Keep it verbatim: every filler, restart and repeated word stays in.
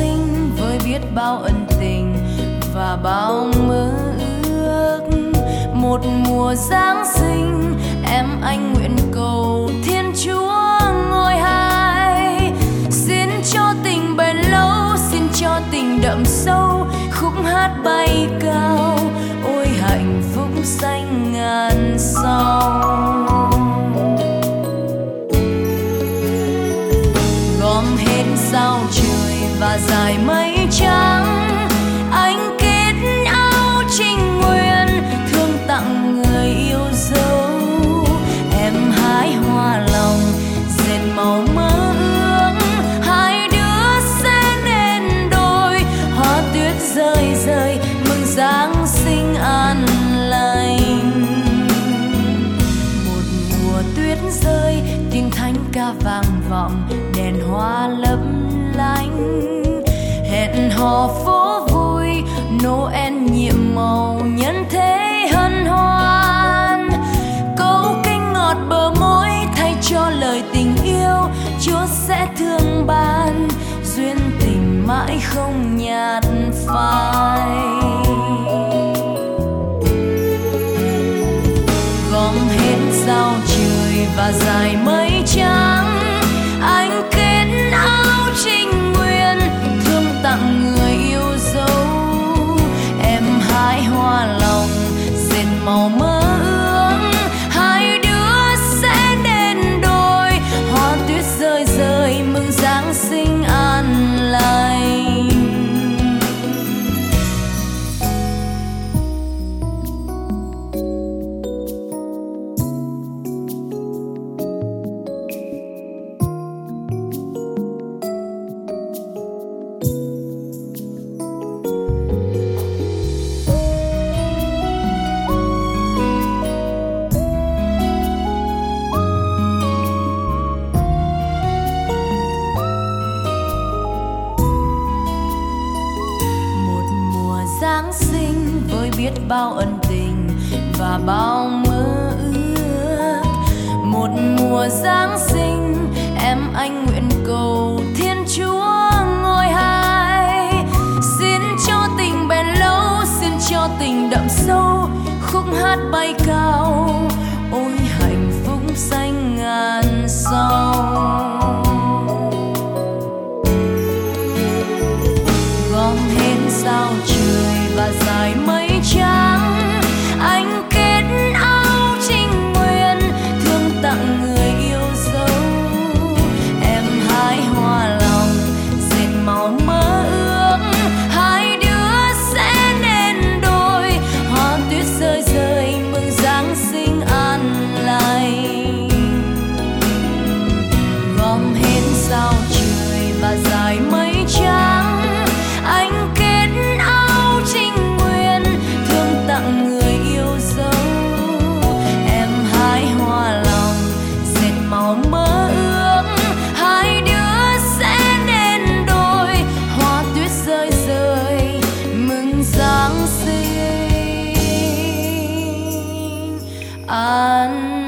sinh với biết bao ân tình và bao mơ ước. Một mùa Giáng sinh em anh nguyện cầu Thiên Chúa ngôi hai, xin cho tình bền lâu, xin cho tình đậm sâu, khúc hát bay cao, ôi hạnh phúc xanh ngàn sông. Gom hết sao trời và dải mây trắng, anh kết áo trinh nguyên thương tặng người yêu dấu. Em hái hoa lòng dệt màu mơ ước, hai đứa sẽ nên đôi, hoa tuyết rơi rơi mừng Giáng sinh an lành. Một mùa tuyết rơi tiếng thánh ca vang vọng, đèn hoa lấp lánh, hẹn hò phố vui Noel nhiệm màu, nhân thế hân hoan. Câu kinh ngọt bờ môi thay cho lời tình yêu, Chúa sẽ thương ban duyên tình mãi không nhạt phai. Gom hết sao trời và dải mây trắng, anh kết áo trinh nguyên thương tặng người yêu dấu. Em hái hoa lòng dệt màu mơ ước, hai đứa sẽ nên đôi, hoa tuyết rơi rơi mừng Giáng sinh an lành. Giáng sinh với biết bao ân tình và bao mơ ước. Một mùa Giáng sinh em anh nguyện cầu Thiên Chúa ngôi hai, xin cho tình bền lâu, xin cho tình đậm sâu, khúc hát bay cao, ôi hạnh phúc xanh ngàn sông. Gom hết sao trời và dải mây trắng, anh kết áo trinh nguyên thương tặng người yêu dấu. Em hái hoa lòng dệt màu mơ ước, hai đứa sẽ nên đôi, hoa tuyết rơi rơi mừng Giáng sinh an lành. Gom hết sao trời và dải mây trắng, anh kết áo trinh nguyên thương tặng người yêu dấu. Em hái hoa lòng dệt màu mơ ước, hai đứa sẽ nên đôi, hoa tuyết rơi rơi mừng Giáng sinh an